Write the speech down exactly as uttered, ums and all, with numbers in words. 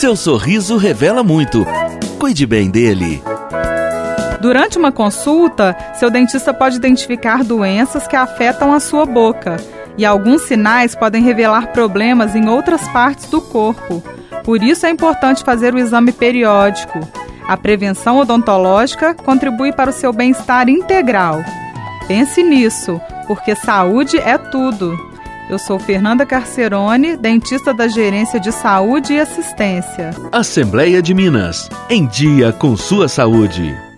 Seu sorriso revela muito. Cuide bem dele. Durante uma consulta, seu dentista pode identificar doenças que afetam a sua boca, e alguns sinais podem revelar problemas em outras partes do corpo. Por isso é importante fazer o exame periódico. A prevenção odontológica contribui para o seu bem-estar integral. Pense nisso, porque saúde é tudo. Eu sou Fernanda Carcerone, dentista da Gerência de Saúde e Assistência. Assembleia de Minas, em dia com sua saúde.